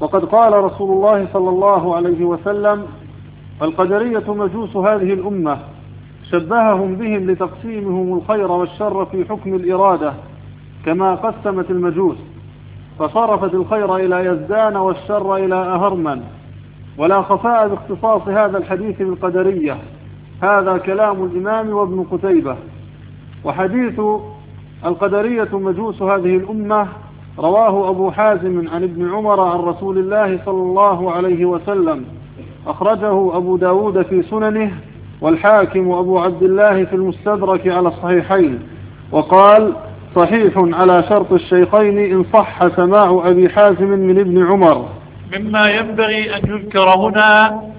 فقد قال رسول الله صلى الله عليه وسلم: القدرية مجوس هذه الأمة، شبههم بهم لتقسيمهم الخير والشر في حكم الإرادة كما قسمت المجوس، فصرفت الخير إلى يزدان والشر إلى أهرمن، ولا خفاء باختصاص هذا الحديث بالقدرية. هذا كلام الإمام وابن قتيبة. وحديث القدرية مجوس هذه الأمة رواه أبو حازم عن ابن عمر عن رسول الله صلى الله عليه وسلم، أخرجه أبو داود في سننه، والحاكم أبو عبد الله في المستدرك على الصحيحين، وقال: صحيح على شرط الشيخين إن صح سماع أبي حازم من ابن عمر. مما ينبغي أن يذكر هنا